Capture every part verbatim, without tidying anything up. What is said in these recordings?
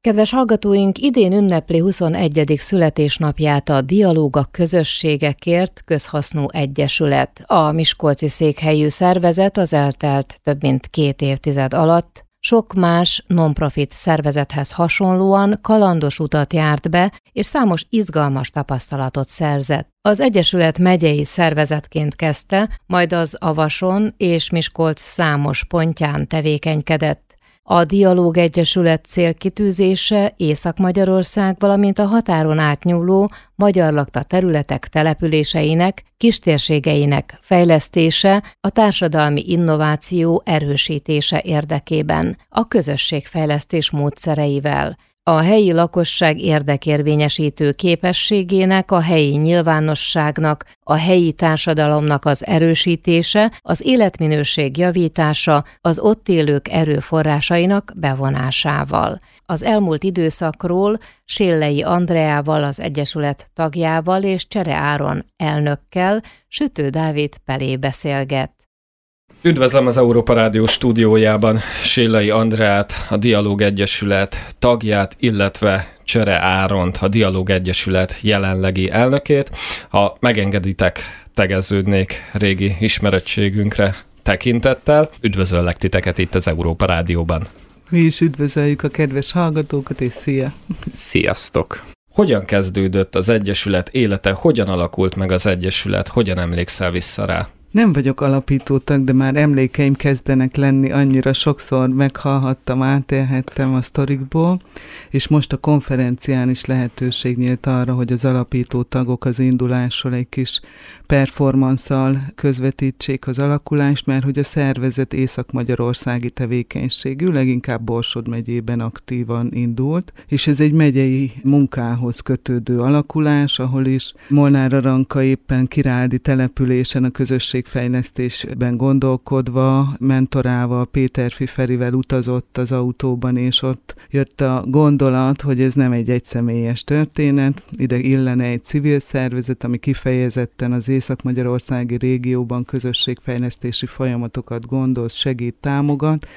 Kedves hallgatóink, idén ünnepli huszonegyedik születésnapját a Dialóg a Közösségekért Közhasznú Egyesület. A miskolci székhelyű szervezet az eltelt több mint két évtized alatt sok más non-profit szervezethez hasonlóan kalandos utat járt be, és számos izgalmas tapasztalatot szerzett. Az Egyesület megyei szervezetként kezdte, majd az Avason és Miskolc számos pontján tevékenykedett. A Dialóg Egyesület célkitűzése Észak-Magyarország, valamint a határon átnyúló magyar lakta területek településeinek, kistérségeinek fejlesztése, a társadalmi innováció erősítése érdekében, a közösségfejlesztés módszereivel. A helyi lakosság érdekérvényesítő képességének, a helyi nyilvánosságnak, a helyi társadalomnak az erősítése, az életminőség javítása, az ott élők erőforrásainak bevonásával. Az elmúlt időszakról Séllei Andreával, az Egyesület tagjával és Csere Áron elnökkel, Sütő Dávid Pelé beszélget. Üdvözlöm az Európa Rádió stúdiójában Séllei Andreát, a Dialóg Egyesület tagját, illetve Csere Áront, a Dialóg Egyesület jelenlegi elnökét. Ha megengeditek, tegeződnék régi ismerettségünkre tekintettel. Üdvözöllek titeket itt az Európa Rádióban. Mi is üdvözöljük a kedves hallgatókat, és szia! Sziasztok! Hogyan kezdődött az Egyesület élete, hogyan alakult meg az Egyesület, hogyan emlékszel vissza rá? Nem vagyok alapító tag, de már emlékeim kezdenek lenni, annyira sokszor meghallhattam, átélhettem a sztorikból, és most a konferencián is lehetőség nyílt arra, hogy az alapító tagok az indulásról egy kis performanszal közvetítsék az alakulást, mert hogy a szervezet észak-magyarországi tevékenységű, leginkább Borsod megyében aktívan indult, és ez egy megyei munkához kötődő alakulás, ahol is Molnár Aranka éppen Királdi településen a közösségfejlesztésben gondolkodva, mentorával, Péterfi Ferivel utazott az autóban, és ott jött a gondolat, hogy ez nem egy egyszemélyes történet, ide illene egy civil szervezet, ami kifejezetten az észak-magyarországi régióban közösségfejlesztési folyamatokat gondoz, segít, támogat,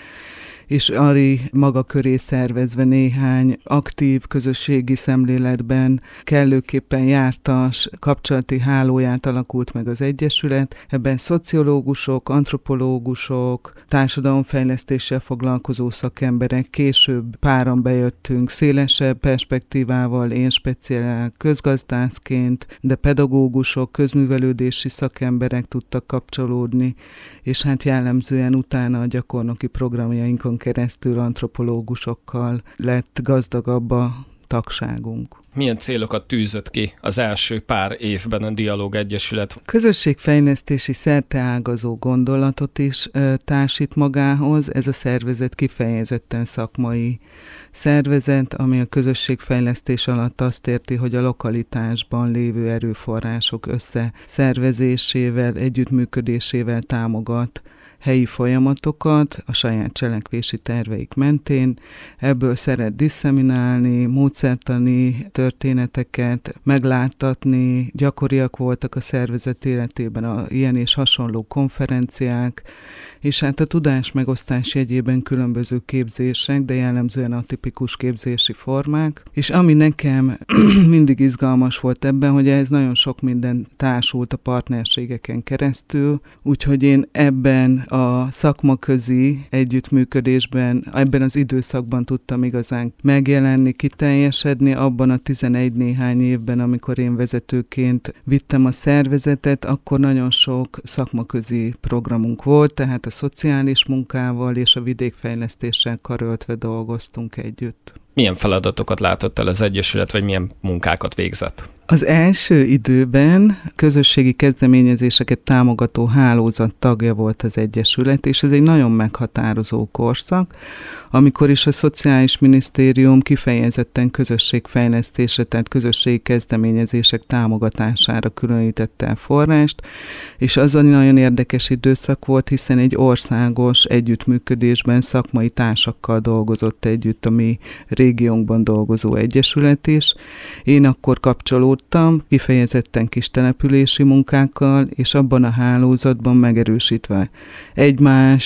és Ari maga köré szervezve néhány aktív közösségi szemléletben kellőképpen jártas kapcsolati hálóját alakult meg az Egyesület. Ebben szociológusok, antropológusok, társadalomfejlesztéssel foglalkozó szakemberek, később páran bejöttünk szélesebb perspektívával, én speciál közgazdászként, de pedagógusok, közművelődési szakemberek tudtak kapcsolódni, és hát jellemzően utána a gyakornoki programjainkon keresztül antropológusokkal lett gazdagabb a tagságunk. Milyen célokat tűzött ki az első pár évben a Dialóg Egyesület? Közösségfejlesztési szerteágazó gondolatot is ö, társít magához. Ez a szervezet kifejezetten szakmai szervezet, ami a közösségfejlesztés alatt azt érti, hogy a lokalitásban lévő erőforrások összeszervezésével, együttműködésével támogat helyi folyamatokat a saját cselekvési terveik mentén. Ebből szeret diszeminálni, módszertani történeteket, megláttatni. Gyakoriak voltak a szervezet életében a ilyen és hasonló konferenciák, és hát a tudás megosztás jegyében különböző képzések, de jellemzően atipikus képzési formák. És ami nekem mindig izgalmas volt ebben, hogy ez nagyon sok minden társult a partnerségeken keresztül, úgyhogy én ebben a szakmaközi együttműködésben, ebben az időszakban tudtam igazán megjelenni, kiteljesedni, abban a tizenegy néhány évben, amikor én vezetőként vittem a szervezetet, akkor nagyon sok szakmaközi programunk volt, tehát a szociális munkával és a vidékfejlesztéssel karöltve dolgoztunk együtt. Milyen feladatokat látott el az Egyesület, vagy milyen munkákat végzett? Az első időben közösségi kezdeményezéseket támogató hálózat tagja volt az Egyesület, és ez egy nagyon meghatározó korszak, amikor is a Szociális Minisztérium kifejezetten közösségfejlesztésre, tehát közösségi kezdeményezések támogatására különítette el forrást, és az egy nagyon érdekes időszak volt, hiszen egy országos együttműködésben szakmai társakkal dolgozott együtt a mi régiónkban dolgozó egyesület is. Én akkor kapcsolódtam, kifejezetten kis települési munkákkal, és abban a hálózatban megerősítve egymást,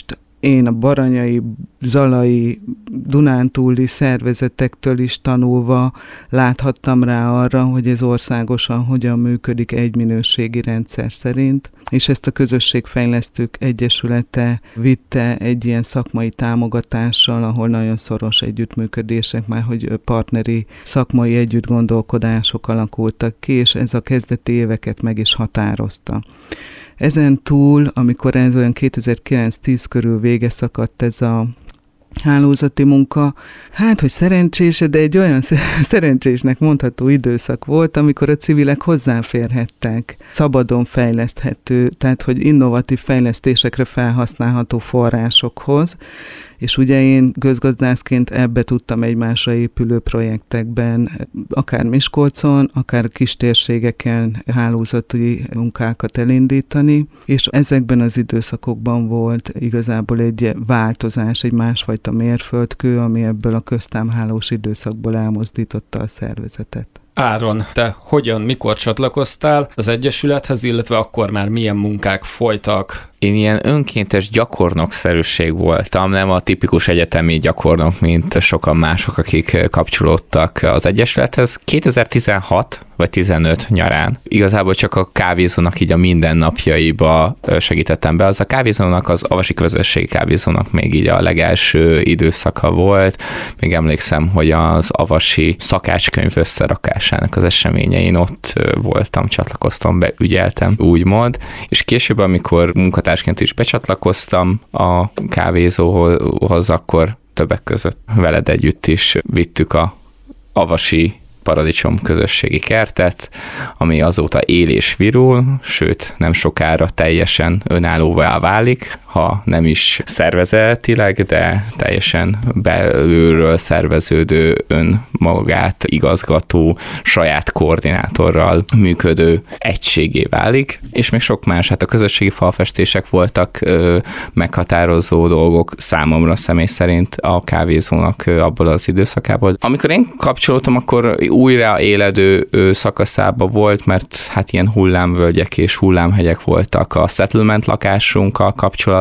én a baranyai, zalai, dunántúli szervezetektől is tanulva láthattam rá arra, hogy ez országosan hogyan működik egy minőségi rendszer szerint, és ezt a Közösségfejlesztők Egyesülete vitte egy ilyen szakmai támogatással, ahol nagyon szoros együttműködések, már hogy partneri szakmai együttgondolkodások alakultak ki, és ez a kezdeti éveket meg is határozta. Ezen túl, amikor ez olyan kétezer-kilenc-tíz körül vége szakadt ez a hálózati munka, hát, hogy szerencsés, de egy olyan szerencsésnek mondható időszak volt, amikor a civilek hozzáférhettek szabadon fejleszthető, tehát hogy innovatív fejlesztésekre felhasználható forrásokhoz, és ugye én közgazdászként ebbe tudtam egymásra épülő projektekben, akár Miskolcon, akár kistérségeken hálózati munkákat elindítani, és ezekben az időszakokban volt igazából egy változás, egy másfajta mérföldkő, ami ebből a köztámhálós időszakból elmozdította a szervezetet. Áron, te hogyan, mikor csatlakoztál az Egyesülethez, illetve akkor már milyen munkák folytak? Én ilyen önkéntes gyakornokszerűség voltam, nem a tipikus egyetemi gyakornok, mint sokan mások, akik kapcsolódtak az Egyesülethez. kétezer-tizenhat vagy tizenöt nyarán igazából csak a kávézónak így a mindennapjaiba segítettem be. Az a kávézónak, az avasi közösségi kávézónak még így a legelső időszaka volt. Még emlékszem, hogy az avasi szakácskönyv összerakásának az eseményein ott voltam, csatlakoztam be, ügyeltem, úgymond. És később, amikor munkatársként is becsatlakoztam a kávézóhoz, akkor többek között veled együtt is vittük a avasi Paradicsom közösségi kertet, ami azóta él és virul, sőt nem sokára teljesen önállóvá válik, ha nem is szervezetileg, de teljesen belülről szerveződő, önmagát igazgató, saját koordinátorral működő egységé válik, és még sok más, hát a közösségi falfestések voltak ö, meghatározó dolgok számomra személy szerint a kávézónak ö, abból az időszakából. Amikor én kapcsolódtam, akkor újra éledő ö, szakaszába volt, mert hát ilyen hullámvölgyek és hullámhegyek voltak a settlement lakásunkkal kapcsolatban.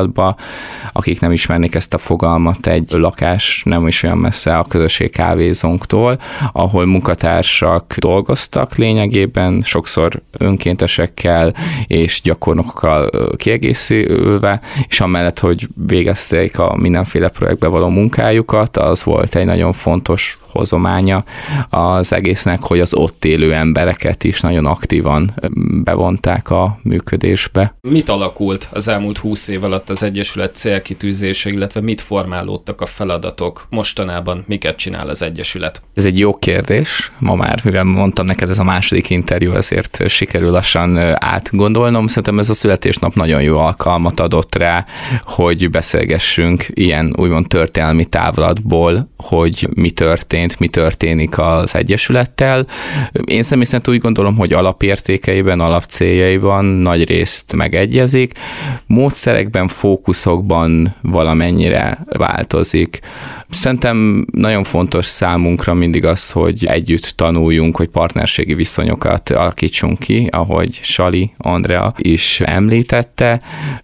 Akik nem ismernék ezt a fogalmat, egy lakás nem is olyan messze a közösség kávézónktól, ahol munkatársak dolgoztak lényegében, sokszor önkéntesekkel és gyakornokkal kiegészülve, és amellett, hogy végezték a mindenféle projektbe való munkájukat, az volt egy nagyon fontos hozománya az egésznek, hogy az ott élő embereket is nagyon aktívan bevonták a működésbe. Mit alakult az elmúlt húsz év alatt az Egyesület célkitűzése, illetve mit formálódtak a feladatok? Mostanában miket csinál az Egyesület? Ez egy jó kérdés. Ma már, mivel mondtam neked, ez a második interjú, ezért sikerül lassan átgondolnom. Szerintem ez a születésnap nagyon jó alkalmat adott rá, hogy beszélgessünk ilyen úgymond történelmi távlatból, hogy mi történt, mi történik az Egyesülettel. Én személy szerint úgy gondolom, hogy alapértékeiben, alapcéljaiban nagy részt megegyezik. Módszerekben, fókuszokban valamennyire változik. Szerintem nagyon fontos számunkra mindig az, hogy együtt tanuljunk, hogy partnerségi viszonyokat alakítsunk ki, ahogy Sali, Andrea is említette.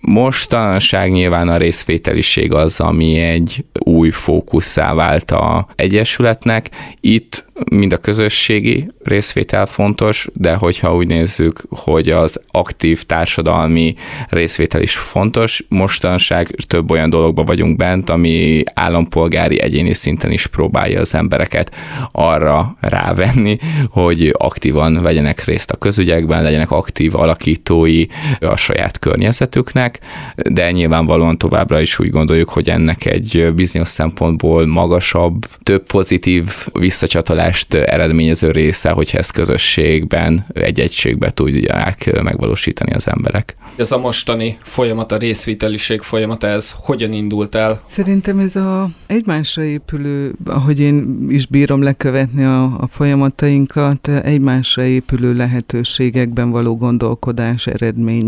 Mostanság nyilván a részvételiség az, ami egy új fókusszá vált az Egyesületnek. Itt mind a közösségi részvétel fontos, de hogyha úgy nézzük, hogy az aktív társadalmi részvétel is fontos, mostanság több olyan dologba vagyunk bent, ami állampolgári egyéni szinten is próbálja az embereket arra rávenni, hogy aktívan vegyenek részt a közügyekben, legyenek aktív alakítói a saját környezetüknek, de nyilvánvalóan továbbra is úgy gondoljuk, hogy ennek egy bizonyos szempontból magasabb, több pozitív visszacsatolást eredményező része, hogyha ezt közösségben, egy egységben tudják megvalósítani az emberek. Ez a mostani folyamat, a részvételiség folyamata, ez hogyan indult el? Szerintem ez a egymásra épülő, ahogy én is bírom lekövetni a, a folyamatainkat, egymásra épülő lehetőségekben való gondolkodás eredménye.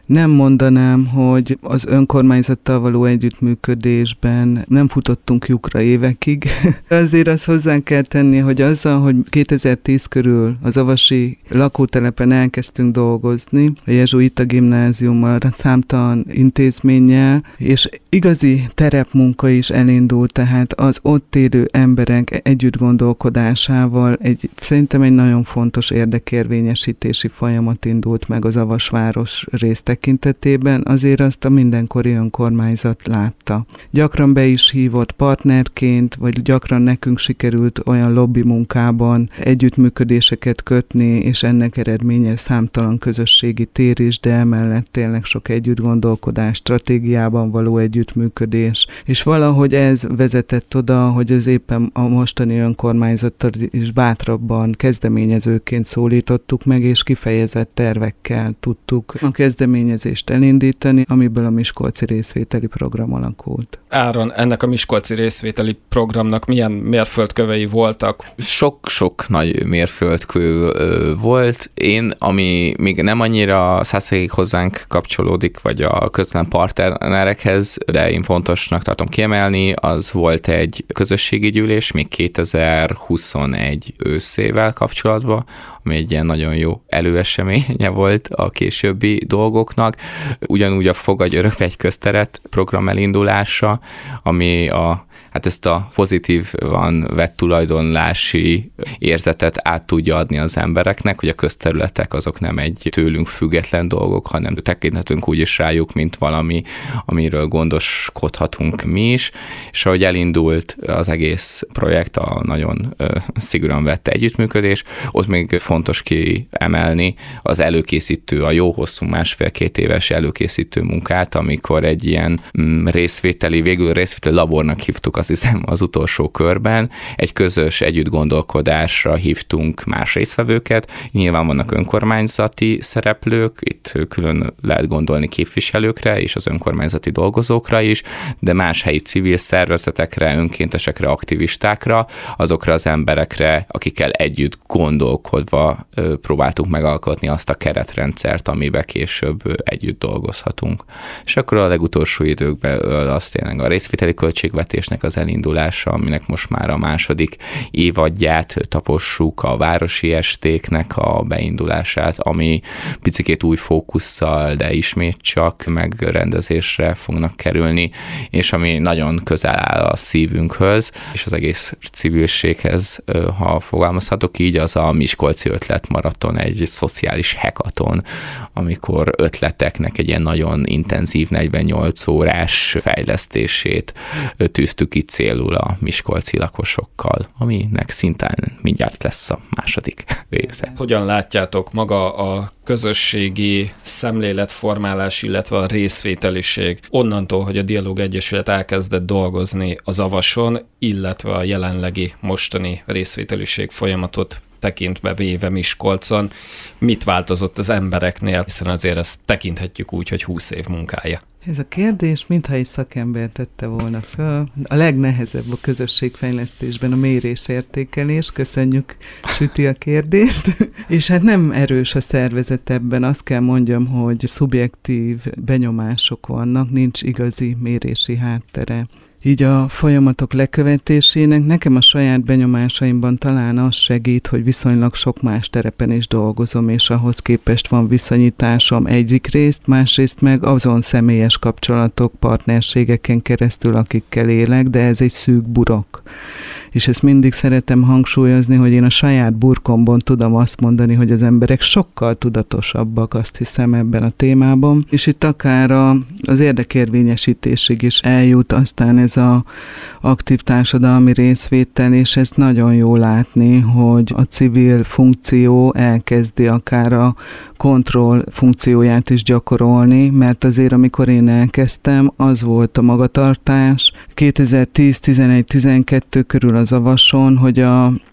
Nem mondanám, hogy az önkormányzattal való együttműködésben nem futottunk lyukra évekig. Azért azt hozzá kell tenni, hogy azzal, hogy kétezer-tíz körül az avasi lakótelepen elkezdtünk dolgozni, a jezsuita gimnáziummal, számtalan intézménnyel, és igazi terepmunka is elindult, tehát az ott élő emberek együtt gondolkodásával egy, szerintem egy nagyon fontos érdekérvényesítési folyamat indult meg az avasváros rész tekintetében, azért azt a mindenkori önkormányzat látta. Gyakran be is hívott partnerként, vagy gyakran nekünk sikerült olyan lobby munkában együttműködéseket kötni, és ennek eredménye számtalan közösségi tér is, de emellett tényleg sok együttgondolkodás, stratégiában való együttműködés. És valahogy ez vezetett oda, hogy az éppen a mostani önkormányzattal is bátrabban kezdeményezőként szólítottuk meg, és kifejezett tervekkel tudtuk a kezdeményezést elindítani, amiből a Miskolci részvételi program alakult. Áron, ennek a Miskolci részvételi programnak milyen mérföldkövei voltak? Sok-sok nagy mérföldkő volt. Én, ami még nem annyira százszerzalékig hozzánk kapcsolódik, vagy a közvetlen partnerekhez, de én fontosnak tartom kiemelni, az volt egy közösségi gyűlés még kétezer-huszonegy őszével kapcsolatban, ami egy ilyen nagyon jó előeseménye volt a későbbi dolgoknak. Ugyanúgy a Fogadj Örökbe egy közteret program elindulása, ami a hát ezt a pozitívan vett tulajdonlási érzetet át tudja adni az embereknek, hogy a közterületek azok nem egy tőlünk független dolgok, hanem tekinthetünk úgy is rájuk, mint valami, amiről gondoskodhatunk mi is, és ahogy elindult az egész projekt, a nagyon ö, szigorúan vett együttműködés, ott még fontos kiemelni az előkészítő, a jó hosszú másfél-két éves előkészítő munkát, amikor egy ilyen mm, részvételi, végül részvételi labornak hívtuk, azt hiszem az utolsó körben, egy közös együttgondolkodásra hívtunk más résztvevőket, nyilván vannak önkormányzati szereplők, itt külön lehet gondolni képviselőkre és az önkormányzati dolgozókra is, de más helyi civil szervezetekre, önkéntesekre, aktivistákra, azokra az emberekre, akikkel együtt gondolkodva próbáltuk megalkotni azt a keretrendszert, amiben később együtt dolgozhatunk. És akkor a legutolsó időkben az tényleg a részvételi költségvetésnek az elindulása, aminek most már a második évadját tapossuk, a városi estéknek a beindulását, ami picikét új fókusszal, de ismét csak megrendezésre fognak kerülni, és ami nagyon közel áll a szívünkhöz, és az egész civilséghez, ha fogalmazhatok így, az a Miskolci Ötletmaraton, egy szociális hackathon, amikor ötleteknek egy ilyen nagyon intenzív negyvennyolc órás fejlesztését tűztük ki célul a miskolci lakosokkal, aminek szintén mindjárt lesz a második része. Hogyan látjátok maga a közösségi szemléletformálás, illetve a részvételiség onnantól, hogy a Dialóg Egyesület elkezdett dolgozni az Avason, illetve a jelenlegi mostani részvételiség folyamatot tekintve véve Miskolcon, mit változott az embereknél, hiszen azért ezt tekinthetjük úgy, hogy húsz év munkája. Ez a kérdés, mintha egy szakember tette volna föl. A legnehezebb a közösségfejlesztésben a mérés-értékelés. Köszönjük, Süti, a kérdést. És hát nem erős a szervezet ebben. Azt kell mondjam, hogy szubjektív benyomások vannak, nincs igazi mérési háttere. Így a folyamatok lekövetésének nekem a saját benyomásaimban talán az segít, hogy viszonylag sok más terepen is dolgozom, és ahhoz képest van viszonyításom egyik részt, másrészt meg azon személyes kapcsolatok, partnerségeken keresztül, akikkel élek, de ez egy szűk burok. És ezt mindig szeretem hangsúlyozni, hogy én a saját burkomban tudom azt mondani, hogy az emberek sokkal tudatosabbak, azt hiszem, ebben a témában. És itt akár a, az érdekérvényesítésig is eljut aztán ez a aktív társadalmi részvétel, és ezt nagyon jó látni, hogy a civil funkció elkezdi akár a kontroll funkcióját is gyakorolni, mert azért, amikor én elkezdtem, az volt a magatartás. kétezer-tíz, tizenegy, tizenkettő körül az Avason, hogy a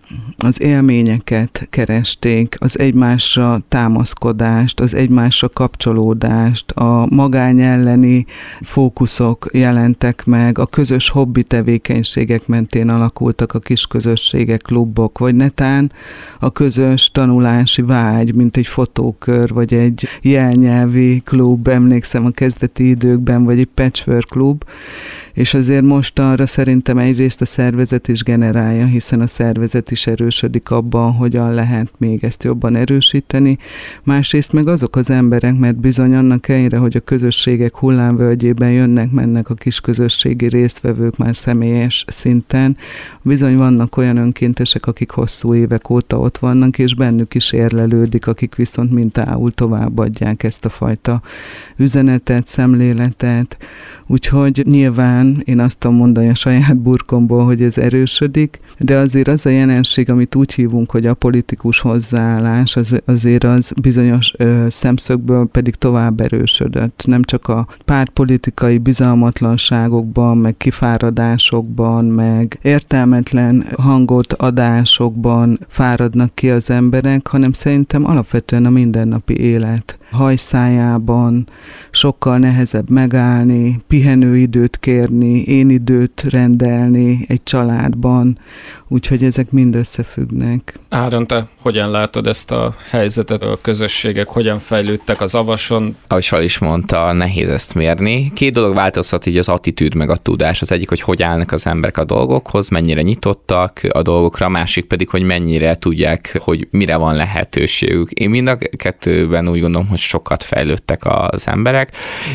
az élményeket keresték, az egymásra támaszkodást, az egymásra kapcsolódást, a magány elleni fókuszok jelentek meg, a közös hobbi tevékenységek mentén alakultak a kisközösségek, klubok, vagy netán a közös tanulási vágy, mint egy fotókör, vagy egy jelnyelvi klub, emlékszem a kezdeti időkben, vagy egy patchwork klub, és azért most arra szerintem egyrészt a szervezet is generálja, hiszen a szervezet is erősödik abban, hogyan lehet még ezt jobban erősíteni. Másrészt meg azok az emberek, mert bizony annak ellenére, hogy a közösségek hullámvölgyében jönnek, mennek a kis közösségi résztvevők már személyes szinten, bizony vannak olyan önkéntesek, akik hosszú évek óta ott vannak, és bennük is érlelődik, akik viszont mintául továbbadják ezt a fajta üzenetet, szemléletet. Úgyhogy nyilván én azt tudom mondani a saját burkomból, hogy ez erősödik, de azért az a jelenség, amit úgy hívunk, hogy apolitikus hozzáállás, az, azért az bizonyos ö, szemszögből pedig tovább erősödött. Nem csak a pártpolitikai bizalmatlanságokban, meg kifáradásokban, meg értelmetlen hangot adásokban fáradnak ki az emberek, hanem szerintem alapvetően a mindennapi élet hajszájában sokkal nehezebb megállni, pihenőidőt kérni, én időt rendelni egy családban, úgyhogy ezek mind összefüggnek. Áron, te hogyan látod ezt a helyzetet, a közösségek hogyan fejlődtek az Avason? Ahogy Sal is mondta, nehéz ezt mérni. Két dolog változhat így az attitűd meg a tudás. Az egyik, hogy hogy állnak az emberek a dolgokhoz, mennyire nyitottak a dolgokra, a másik pedig, hogy mennyire tudják, hogy mire van lehetőségük. Én mind a kettőben úgy gondolom, hogy sokat fejlődtek az emberek,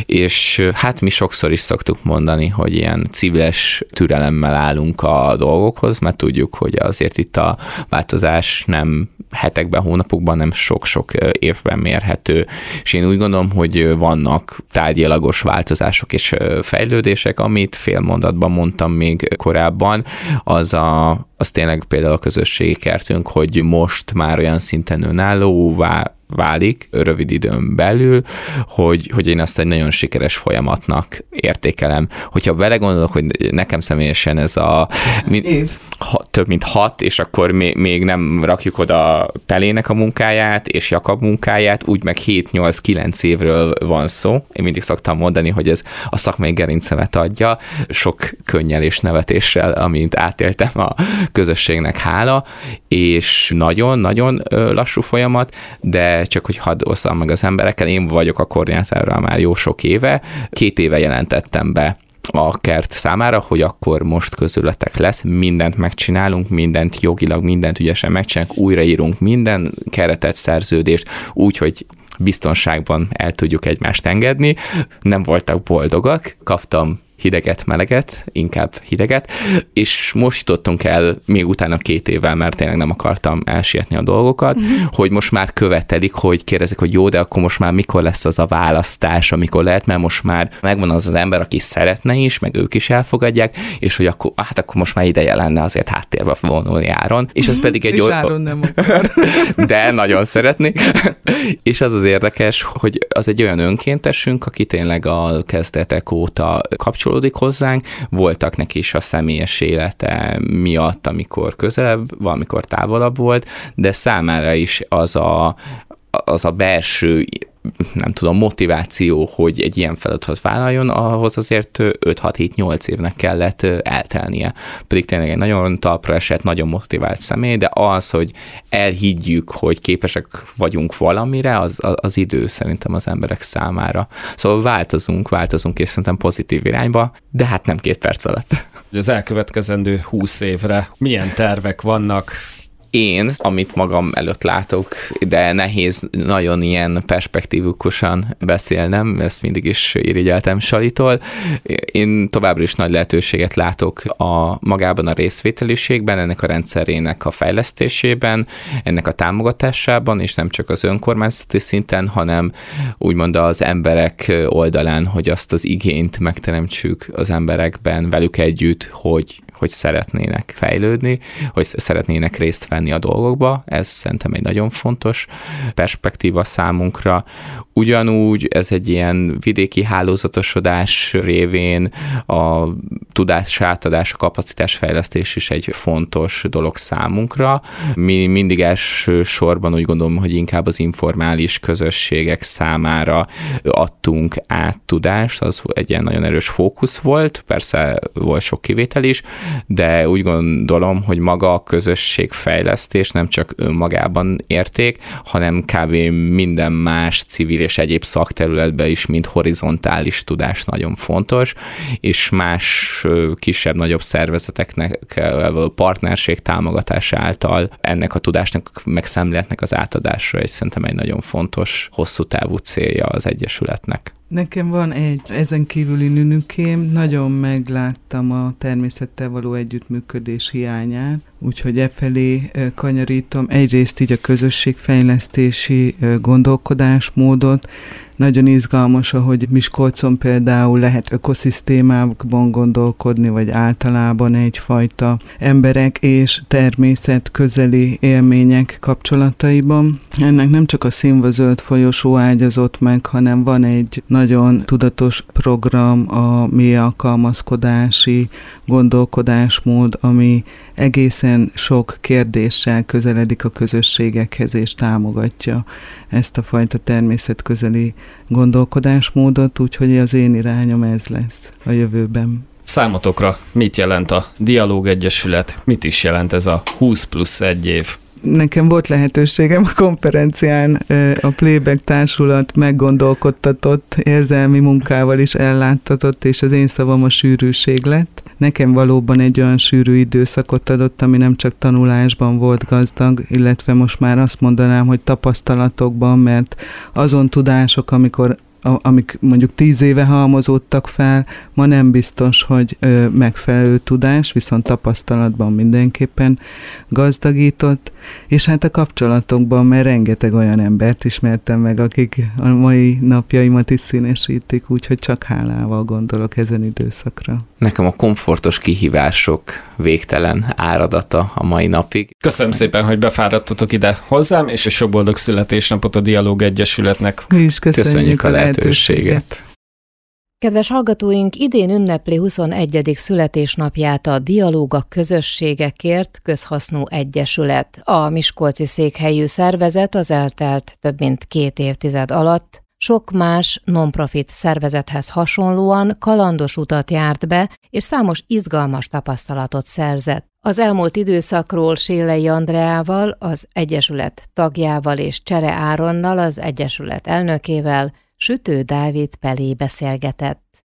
és hát mi sokszor is szoktuk mondani, hogy ilyen civiles türelemmel állunk a dolgokhoz, mert tudjuk, hogy azért itt a változás nem hetekben, hónapokban, nem sok-sok évben mérhető, és én úgy gondolom, hogy vannak tárgyilagos változások és fejlődések, amit fél mondatban mondtam még korábban, az a az tényleg például a közösségi kertünk, hogy most már olyan szinten önállóvá válik rövid időn belül, hogy, hogy én azt egy nagyon sikeres folyamatnak értékelem. Hogyha belegondolok, hogy nekem személyesen ez a mi, ha, több mint hat, és akkor még, még nem rakjuk oda Pelének a munkáját, és Jakab munkáját, úgy meg hét nyolc kilenc évről van szó. Én mindig szoktam mondani, hogy ez a szakmai gerincemet adja, sok könnyel és nevetéssel, amint átéltem a közösségnek hála, és nagyon-nagyon lassú folyamat, de csak hogy hadd osszam meg az emberekkel, én vagyok a koordinátorral már jó sok éve, két éve jelentettem be a kert számára, hogy akkor most közületek lesz, mindent megcsinálunk, mindent jogilag, mindent ügyesen megcsinálunk, újraírunk minden keretet, szerződést, úgy, hogy biztonságban el tudjuk egymást engedni. Nem voltak boldogak, kaptam hideget, meleget, inkább hideget, és most jutottunk el még utána két évvel, mert tényleg nem akartam elsietni a dolgokat, mm-hmm. hogy most már követelik, hogy kérdezik, hogy jó, de akkor most már mikor lesz az a választás, amikor lehet, mert most már megvan az az ember, aki szeretne is, meg ők is elfogadják, és hogy akkor, hát akkor most már ideje lenne azért háttérbe vonulni Áron, és ez mm-hmm. pedig egy... És oly... Áron nem akar. De nagyon szeretnék. És az az érdekes, hogy az egy olyan önkéntesünk, aki tényleg a kezdetek óta kapcsol hozzánk, voltak neki is a személyes élete miatt, amikor közelebb, valamikor távolabb volt, de számára is az a, az a belső, nem tudom, motiváció, hogy egy ilyen feladatot vállaljon, ahhoz azért öt hat hét nyolc évnek kellett eltelnie. Pedig tényleg egy nagyon talpra esett, nagyon motivált személy, de az, hogy elhiggyük, hogy képesek vagyunk valamire, az, az idő szerintem az emberek számára. Szóval változunk, változunk, és szerintem pozitív irányba, de hát nem két perc alatt. Az elkövetkezendő húsz évre milyen tervek vannak? Én, amit magam előtt látok, de nehéz nagyon ilyen perspektívikusan beszélnem, ezt mindig is irigyeltem Salitól. Én továbbra is nagy lehetőséget látok a magában a részvételiségben, ennek a rendszerének a fejlesztésében, ennek a támogatásában, és nem csak az önkormányzati szinten, hanem úgymond az emberek oldalán, hogy azt az igényt megteremtsük az emberekben velük együtt, hogy hogy szeretnének fejlődni, hogy szeretnének részt venni a dolgokba. Ez szerintem egy nagyon fontos perspektíva számunkra. Ugyanúgy ez egy ilyen vidéki hálózatosodás révén a tudás átadás, a kapacitásfejlesztés is egy fontos dolog számunkra. Mi mindig elsősorban úgy gondolom, hogy inkább az informális közösségek számára adtunk át tudást, az egy ilyen nagyon erős fókusz volt, persze volt sok kivétel is, de úgy gondolom, hogy maga a közösségfejlesztés nem csak önmagában érték, hanem kb. Minden más civil és egyéb szakterületben is, mint horizontális tudás nagyon fontos, és más kisebb-nagyobb szervezeteknek partnerség támogatása által ennek a tudásnak, meg szemléletnek az átadásra egy szerintem egy nagyon fontos, hosszú távú célja az Egyesületnek. Nekem van egy ezen kívüli nünükém, nagyon megláttam a természettel való együttműködés hiányát, úgyhogy e felé kanyarítom egyrészt így a közösségfejlesztési gondolkodásmódot. Nagyon izgalmas, ahogy Miskolcon például lehet ökoszisztémákban gondolkodni, vagy általában egyfajta emberek és természet közeli élmények kapcsolataiban. Ennek nem csak a Szilva zöld folyosó ágyazott meg, hanem van egy nagyon tudatos program, a mély alkalmazkodási gondolkodásmód, ami egészen sok kérdéssel közeledik a közösségekhez, és támogatja ezt a fajta természetközeli gondolkodásmódot, úgyhogy az én irányom ez lesz a jövőben. Számotokra mit jelent a Dialóg Egyesület? Mit is jelent ez a húsz plusz egy év? Nekem volt lehetőségem a konferencián a Playback Társulat meggondolkodtatott, érzelmi munkával is elláttatott, és az én szavam a sűrűség lett. Nekem valóban egy olyan sűrű időszakot adott, ami nem csak tanulásban volt gazdag, illetve most már azt mondanám, hogy tapasztalatokban, mert azon tudások, amikor amik mondjuk tíz éve halmozódtak fel, ma nem biztos, hogy ö, megfelelő tudás, viszont tapasztalatban mindenképpen gazdagított, és hát a kapcsolatokban, mert rengeteg olyan embert ismertem meg, akik a mai napjaimat is színesítik, úgyhogy csak hálával gondolok ezen időszakra. Nekem a komfortos kihívások végtelen áradata a mai napig. Köszönöm szépen, hogy befáradtatok ide hozzám, és sok boldog születésnapot a Dialóg Egyesületnek. Mi is köszönjük, köszönjük a lehetőséget. Kedves hallgatóink, idén ünnepli huszonegyedik születésnapját a Dialóg a közösségekért közhasznú egyesület. A miskolci székhelyű szervezet az eltelt több mint két évtized alatt sok más non-profit szervezethez hasonlóan kalandos utat járt be, és számos izgalmas tapasztalatot szerzett. Az elmúlt időszakról Séllei Andreával, az egyesület tagjával és Csere Áronnal, az egyesület elnökével, Sütő Dávid Pelé beszélgetett.